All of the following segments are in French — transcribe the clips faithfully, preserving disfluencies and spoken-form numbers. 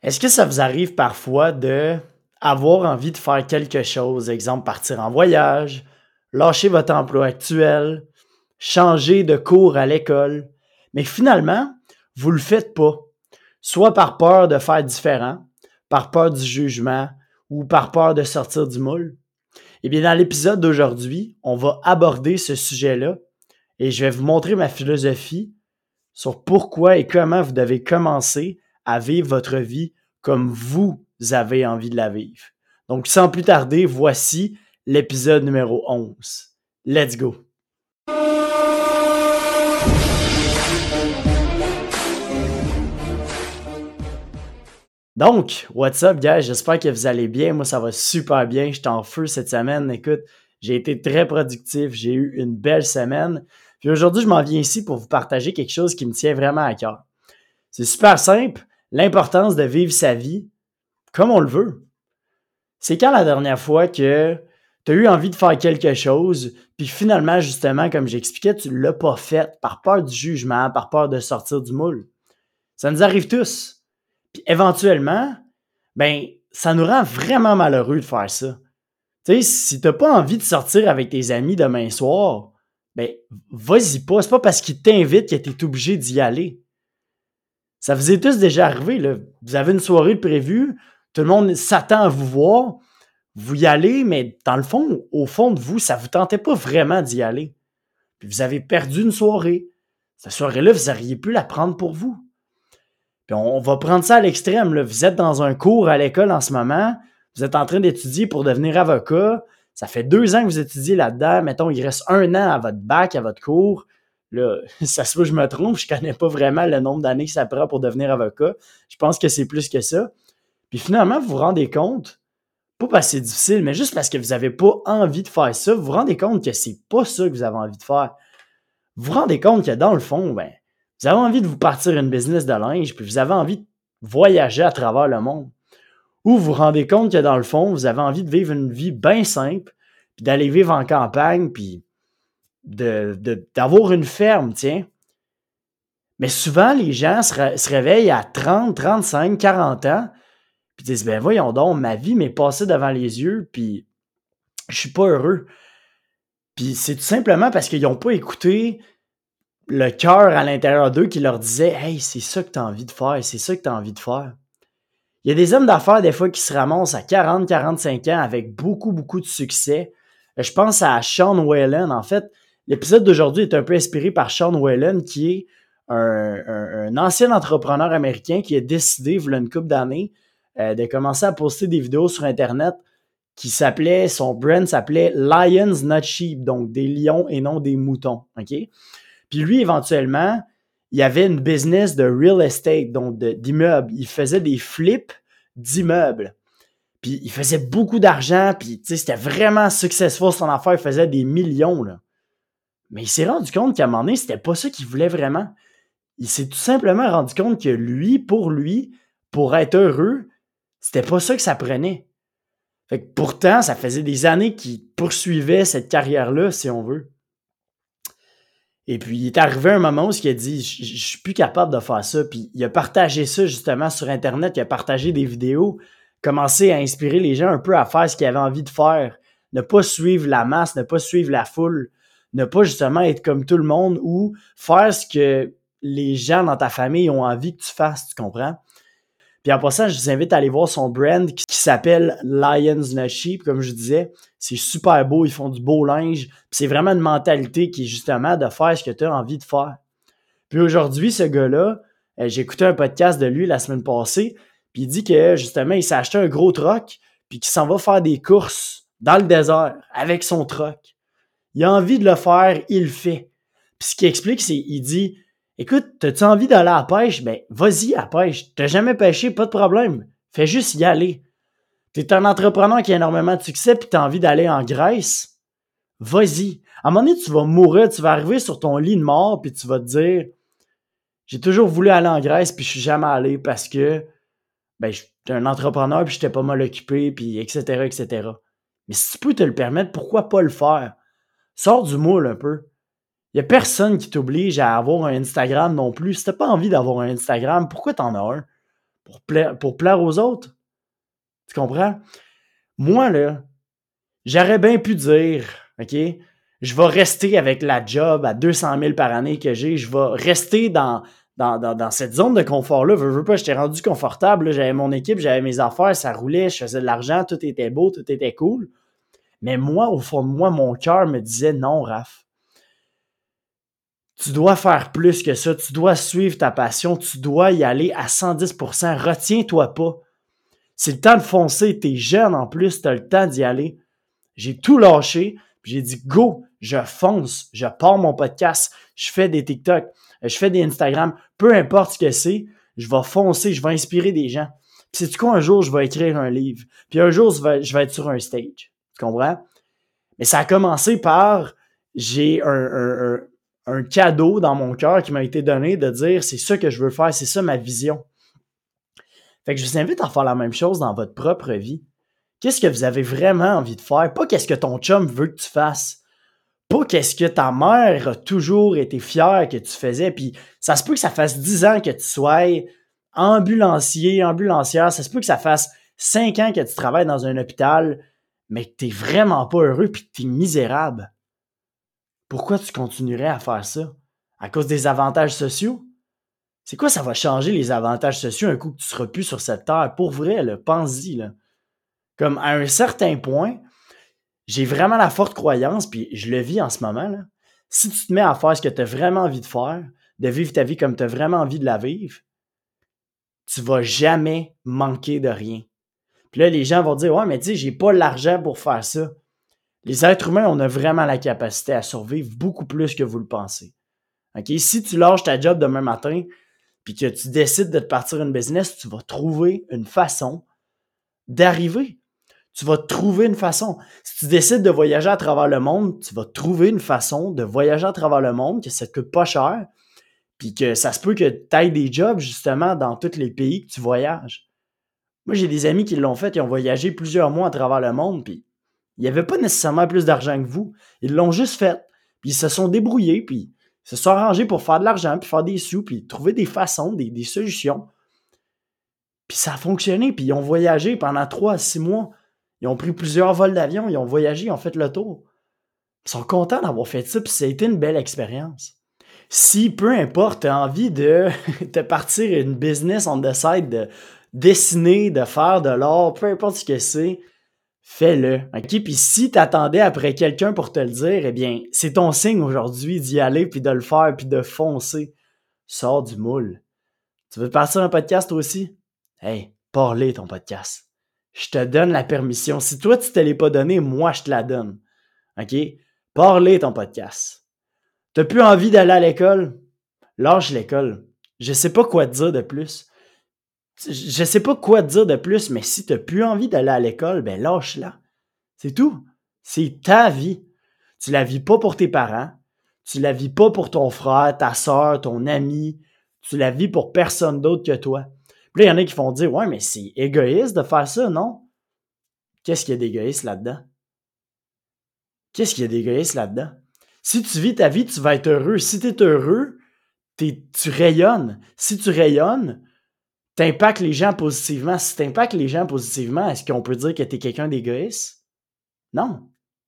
Est-ce que ça vous arrive parfois de avoir envie de faire quelque chose, exemple partir en voyage, lâcher votre emploi actuel, changer de cours à l'école, mais finalement, vous le faites pas, soit par peur de faire différent, par peur du jugement ou par peur de sortir du moule? Eh bien, dans l'épisode d'aujourd'hui, on va aborder ce sujet-là et je vais vous montrer ma philosophie sur pourquoi et comment vous devez commencer à vivre votre vie comme vous avez envie de la vivre. Donc, sans plus tarder, voici l'épisode numéro onze. Let's go! Donc, what's up, guys? J'espère que vous allez bien. Moi, ça va super bien. Je suis en feu cette semaine. Écoute, j'ai été très productif. J'ai eu une belle semaine. Puis aujourd'hui, je m'en viens ici pour vous partager quelque chose qui me tient vraiment à cœur. C'est super simple. L'importance de vivre sa vie comme on le veut. C'est quand la dernière fois que tu as eu envie de faire quelque chose, puis finalement, justement, comme j'expliquais, tu ne l'as pas fait par peur du jugement, par peur de sortir du moule. Ça nous arrive tous. Puis éventuellement, ben, ça nous rend vraiment malheureux de faire ça. Tu sais, si tu n'as pas envie de sortir avec tes amis demain soir, ben, vas-y pas. C'est pas parce qu'ils t'invitent que tu es obligé d'y aller. Ça vous est tous déjà arrivé, là. Vous avez une soirée prévue, tout le monde s'attend à vous voir, vous y allez, mais dans le fond, au fond de vous, ça ne vous tentait pas vraiment d'y aller. Puis vous avez perdu une soirée. Cette soirée-là, vous auriez pu la prendre pour vous. Puis on, on va prendre ça à l'extrême, là. Vous êtes dans un cours à l'école en ce moment, vous êtes en train d'étudier pour devenir avocat, ça fait deux ans que vous étudiez là-dedans, mettons, il reste un an à votre bac, à votre cours. Là, ça se peut que je me trompe, je connais pas vraiment le nombre d'années que ça prend pour devenir avocat. Je pense que c'est plus que ça. Puis finalement, vous vous rendez compte, pas parce que c'est difficile, mais juste parce que vous n'avez pas envie de faire ça, vous vous rendez compte que c'est pas ça que vous avez envie de faire. Vous vous rendez compte que dans le fond, ben, vous avez envie de vous partir une business de linge, puis vous avez envie de voyager à travers le monde. Ou vous vous rendez compte que dans le fond, vous avez envie de vivre une vie bien simple, puis d'aller vivre en campagne, puis de, de, d'avoir une ferme, tiens. Mais souvent, les gens se, ré- se réveillent à trente, trente-cinq, quarante ans, puis disent, ben voyons donc, ma vie m'est passée devant les yeux, puis je suis pas heureux. Puis c'est tout simplement parce qu'ils n'ont pas écouté le cœur à l'intérieur d'eux qui leur disait, hey, c'est ça que tu as envie de faire, c'est ça que tu as envie de faire. Il y a des hommes d'affaires, des fois, qui se ramassent à quarante, quarante-cinq ans avec beaucoup, beaucoup de succès. Je pense à Sean Whelan. En fait, l'épisode d'aujourd'hui est un peu inspiré par Sean Whelan, qui est un, un, un ancien entrepreneur américain qui a décidé, il y a une couple d'années, euh, de commencer à poster des vidéos sur Internet qui s'appelait, son brand s'appelait Lions Not Sheep, donc des lions et non des moutons. OK? Puis lui, éventuellement, il avait une business de real estate, donc de, d'immeubles. Il faisait des flips d'immeubles. Puis il faisait beaucoup d'argent, puis tu sais, c'était vraiment successful son affaire, il faisait des millions, là. Mais il s'est rendu compte qu'à un moment donné, c'était pas ça qu'il voulait vraiment. Il s'est tout simplement rendu compte que lui, pour lui, pour être heureux, c'était pas ça que ça prenait. Fait que pourtant, ça faisait des années qu'il poursuivait cette carrière-là, si on veut. Et puis, il est arrivé un moment où il a dit, je je suis plus capable de faire ça. Puis, il a partagé ça justement sur Internet. Il a partagé des vidéos, commencé à inspirer les gens un peu à faire ce qu'ils avaient envie de faire. Ne pas suivre la masse, ne pas suivre la foule, ne pas justement être comme tout le monde ou faire ce que les gens dans ta famille ont envie que tu fasses, tu comprends? Puis en passant, je vous invite à aller voir son brand qui, qui s'appelle Lions Not Sheep, comme je disais. C'est super beau, ils font du beau linge. Puis c'est vraiment une mentalité qui est justement de faire ce que tu as envie de faire. Puis aujourd'hui, ce gars-là, euh, j'ai écouté un podcast de lui la semaine passée, puis il dit que justement, il s'est acheté un gros truck, puis qu'il s'en va faire des courses dans le désert avec son truck. Il a envie de le faire, il le fait. Puis ce qu'il explique, c'est il dit, écoute, t'as-tu envie d'aller à la pêche? Ben, vas-y à la pêche. T'as jamais pêché, pas de problème. Fais juste y aller. T'es un entrepreneur qui a énormément de succès puis t'as envie d'aller en Grèce? Vas-y. À un moment donné, tu vas mourir, tu vas arriver sur ton lit de mort puis tu vas te dire, j'ai toujours voulu aller en Grèce puis je suis jamais allé parce que, ben, j'étais un entrepreneur puis j'étais pas mal occupé puis et cetera, et cetera. Mais si tu peux te le permettre, pourquoi pas le faire? Sors du moule un peu. Il n'y a personne qui t'oblige à avoir un Instagram non plus. Si tu n'as pas envie d'avoir un Instagram, pourquoi tu en as un? Pour plaire, pour plaire aux autres? Tu comprends? Moi, là, j'aurais bien pu dire, OK, je vais rester avec la job à deux cent mille par année que j'ai, je vais rester dans, dans, dans, dans cette zone de confort-là. Veux, veux pas, j'étais rendu confortable, là, j'avais mon équipe, j'avais mes affaires, ça roulait, je faisais de l'argent, tout était beau, tout était cool. Mais moi, au fond de moi, mon cœur me disait non, Raph. Tu dois faire plus que ça, tu dois suivre ta passion, tu dois y aller à cent dix pour cent. Retiens-toi pas. C'est le temps de foncer, t'es jeune en plus, t'as le temps d'y aller. J'ai tout lâché, puis j'ai dit go, je fonce, je pars mon podcast, je fais des TikTok, je fais des Instagram, peu importe ce que c'est, je vais foncer, je vais inspirer des gens. Puis sais-tu quoi, un jour, je vais écrire un livre, puis un jour, je vais, je vais être sur un stage. Tu comprends? Mais ça a commencé par, j'ai un, un, un, un cadeau dans mon cœur qui m'a été donné de dire, c'est ça que je veux faire, c'est ça ma vision. Fait que je vous invite à faire la même chose dans votre propre vie. Qu'est-ce que vous avez vraiment envie de faire? Pas qu'est-ce que ton chum veut que tu fasses. Pas qu'est-ce que ta mère a toujours été fière que tu faisais. Puis ça se peut que ça fasse dix ans que tu sois ambulancier, ambulancière. Ça se peut que ça fasse cinq ans que tu travailles dans un hôpital, mais que tu n'es vraiment pas heureux puis que tu es misérable. Pourquoi tu continuerais à faire ça? À cause des avantages sociaux? C'est quoi ça va changer les avantages sociaux un coup que tu seras plus sur cette terre? Pour vrai, là, pense-y, là. Comme à un certain point, j'ai vraiment la forte croyance, puis je le vis en ce moment, là. Si tu te mets à faire ce que tu as vraiment envie de faire, de vivre ta vie comme tu as vraiment envie de la vivre, tu vas jamais manquer de rien. Puis là, les gens vont dire « Ouais, mais tu sais, j'ai pas l'argent pour faire ça. » Les êtres humains, on a vraiment la capacité à survivre beaucoup plus que vous le pensez. Okay? Si tu lâches ta job demain matin, puis que tu décides de te partir une business, tu vas trouver une façon d'arriver. Tu vas trouver une façon. Si tu décides de voyager à travers le monde, tu vas trouver une façon de voyager à travers le monde, que ça te coûte pas cher, puis que ça se peut que tu ailles des jobs justement dans tous les pays que tu voyages. Moi, j'ai des amis qui l'ont fait, ils ont voyagé plusieurs mois à travers le monde, puis ils n'avaient pas nécessairement plus d'argent que vous. Ils l'ont juste fait. Puis ils se sont débrouillés, puis ils se sont arrangés pour faire de l'argent, puis faire des sous, puis trouver des façons, des, des solutions. Puis ça a fonctionné, puis ils ont voyagé pendant trois à six mois. Ils ont pris plusieurs vols d'avion, ils ont voyagé, ils ont fait le tour. Ils sont contents d'avoir fait ça, puis ça a été une belle expérience. Si, peu importe, tu as envie de te partir une business on the side, de dessiner, de faire de l'art, peu importe ce que c'est, fais-le. OK? Puis si tu attendais après quelqu'un pour te le dire, eh bien, c'est ton signe aujourd'hui d'y aller, puis de le faire, puis de foncer. Sors du moule. Tu veux partir un podcast toi aussi? Hey, parlez ton podcast. Je te donne la permission. Si toi, tu ne te l'es pas donné, moi, je te la donne. OK? Parlez ton podcast. Tu n'as plus envie d'aller à l'école? Lâche l'école. Je ne sais pas quoi te dire de plus. Je ne sais pas quoi te dire de plus, mais si tu n'as plus envie d'aller à l'école, ben lâche-la. C'est tout. C'est ta vie. Tu la vis pas pour tes parents. Tu la vis pas pour ton frère, ta soeur, ton ami. Tu la vis pour personne d'autre que toi. Puis là, il y en a qui vont dire « Ouais, mais c'est égoïste de faire ça, non? » Qu'est-ce qu'il y a d'égoïste là-dedans? Qu'est-ce qu'il y a d'égoïste là-dedans? Si tu vis ta vie, tu vas être heureux. Si tu es heureux, t'es, tu rayonnes. Si tu rayonnes, tu impactes les gens positivement. Si tu impactes les gens positivement, est-ce qu'on peut dire que tu es quelqu'un d'égoïste? Non.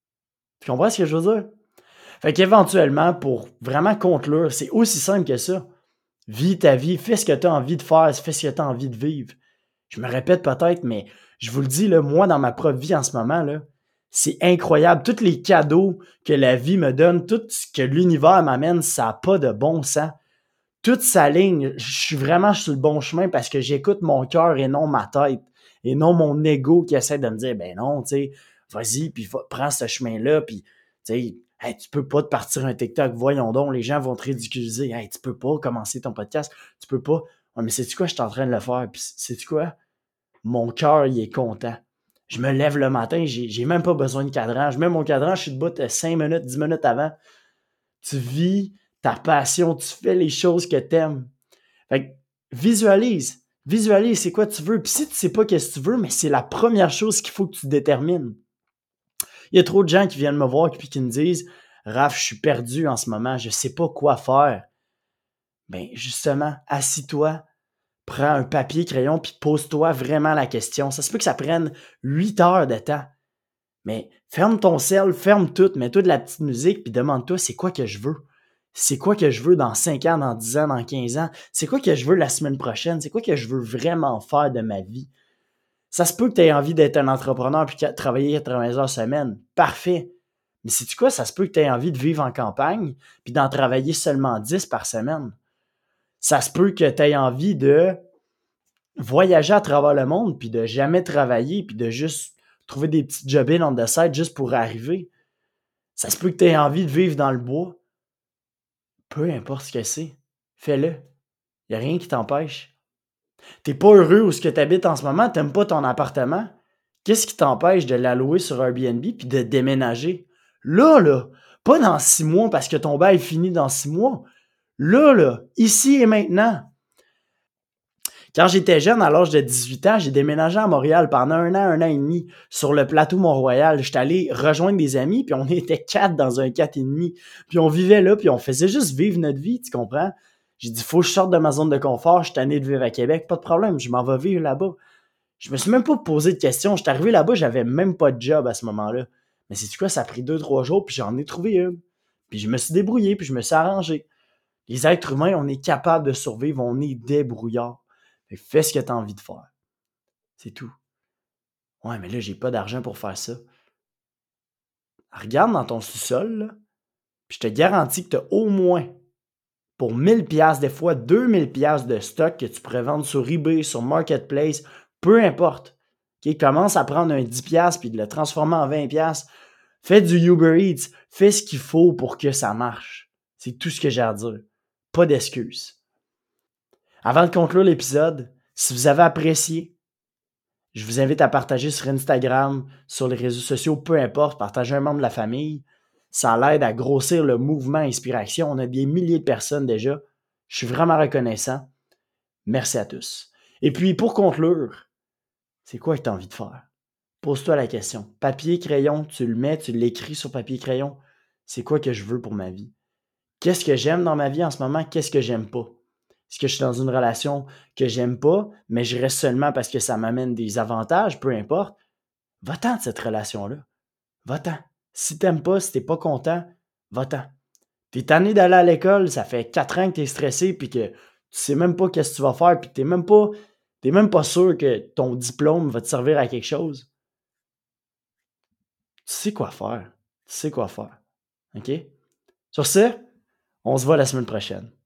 Tu comprends ce que je veux dire? Fait qu'éventuellement, pour vraiment conclure, c'est aussi simple que ça. Vis ta vie, fais ce que tu as envie de faire, fais ce que tu as envie de vivre. Je me répète peut-être, mais je vous le dis, là, moi, dans ma propre vie en ce moment, là, c'est incroyable. Tous les cadeaux que la vie me donne, tout ce que l'univers m'amène, ça n'a pas de bon sens. Toute sa ligne, je suis vraiment sur le bon chemin parce que j'écoute mon cœur et non ma tête. Et non mon ego qui essaie de me dire, ben non, tu sais, vas-y, puis prends ce chemin-là, puis, tu sais, hey, tu peux pas te partir un TikTok, voyons donc, les gens vont te ridiculiser. Hey, tu peux pas commencer ton podcast, tu peux pas. Ouais, mais sais-tu quoi, je suis en train de le faire, puis sais-tu quoi? Mon cœur, il est content. Je me lève le matin, j'ai, j'ai même pas besoin de cadran. Je mets mon cadran, je suis debout cinq minutes, dix minutes avant. Tu vis ta passion, tu fais les choses que t'aimes. Fait que visualise. Visualise c'est quoi tu veux. Puis si tu sais pas qu'est-ce que tu veux, mais c'est la première chose qu'il faut que tu détermines. Il y a trop de gens qui viennent me voir et qui me disent « Raph, je suis perdu en ce moment, je sais pas quoi faire. » Ben justement, assis-toi, prends un papier, crayon, puis pose-toi vraiment la question. Ça se peut que ça prenne huit heures de temps. Mais ferme ton cell, ferme tout, mets-toi de la petite musique, puis demande-toi c'est quoi que je veux. C'est quoi que je veux dans cinq ans, dans dix ans, dans quinze ans? C'est quoi que je veux la semaine prochaine? C'est quoi que je veux vraiment faire de ma vie? Ça se peut que tu aies envie d'être un entrepreneur puis de travailler quatre-vingts heures semaine. Parfait. Mais sais-tu quoi? Ça se peut que tu aies envie de vivre en campagne puis d'en travailler seulement dix par semaine. Ça se peut que tu aies envie de voyager à travers le monde puis de jamais travailler puis de juste trouver des petits job on the side juste pour arriver. Ça se peut que tu aies envie de vivre dans le bois. Peu importe ce que c'est, fais-le. Il n'y a rien qui t'empêche. T'es pas heureux où ce que tu habites en ce moment, t'aimes pas ton appartement. Qu'est-ce qui t'empêche de l'allouer sur Airbnb puis de déménager? Là, là, pas dans six mois parce que ton bail finit dans six mois. Là, là, ici et maintenant. Quand j'étais jeune, à l'âge de dix-huit ans, j'ai déménagé à Montréal pendant un an, un an et demi, sur le plateau Mont-Royal. J'étais allé rejoindre des amis, puis on était quatre dans un quatre et demi. Puis on vivait là, puis on faisait juste vivre notre vie, tu comprends? J'ai dit, faut que je sorte de ma zone de confort, je suis tanné de vivre à Québec, pas de problème, je m'en vais vivre là-bas. Je me suis même pas posé de questions. J'étais arrivé là-bas, j'avais même pas de job à ce moment-là. Mais c'est quoi, ça a pris deux, trois jours, puis j'en ai trouvé une. Puis je me suis débrouillé, puis je me suis arrangé. Les êtres humains, on est capable de survivre, on est débrouillard. Fait que fais ce que tu as envie de faire. C'est tout. Ouais, mais là, j'ai pas d'argent pour faire ça. Regarde dans ton sous-sol, là, puis je te garantis que tu as au moins, pour mille piastres, des fois deux mille piastres de stock que tu pourrais vendre sur eBay, sur Marketplace, peu importe. Okay? Commence à prendre un dix piastres puis de le transformer en vingt piastres. Fais du Uber Eats. Fais ce qu'il faut pour que ça marche. C'est tout ce que j'ai à dire. Pas d'excuses. Avant de conclure l'épisode, si vous avez apprécié, je vous invite à partager sur Instagram, sur les réseaux sociaux, peu importe, partager un membre de la famille. Ça l'aide à grossir le mouvement Inspiration. On a des milliers de personnes déjà. Je suis vraiment reconnaissant. Merci à tous. Et puis, pour conclure, c'est quoi que tu as envie de faire? Pose-toi la question. Papier, crayon, tu le mets, tu l'écris sur papier, crayon. C'est quoi que je veux pour ma vie? Qu'est-ce que j'aime dans ma vie en ce moment? Qu'est-ce que j'aime pas? Est-ce que je suis dans une relation que j'aime pas, mais je reste seulement parce que ça m'amène des avantages, peu importe? Va-t'en de cette relation-là. Va-t'en. Si t'aimes pas, si t'es pas content, va-t'en. T'es tanné d'aller à l'école, ça fait quatre ans que t'es stressé puis que tu sais même pas qu'est-ce que tu vas faire puis que t'es même pas, t'es même pas sûr que ton diplôme va te servir à quelque chose. Tu sais quoi faire. Tu sais quoi faire. OK? Sur ce, on se voit la semaine prochaine.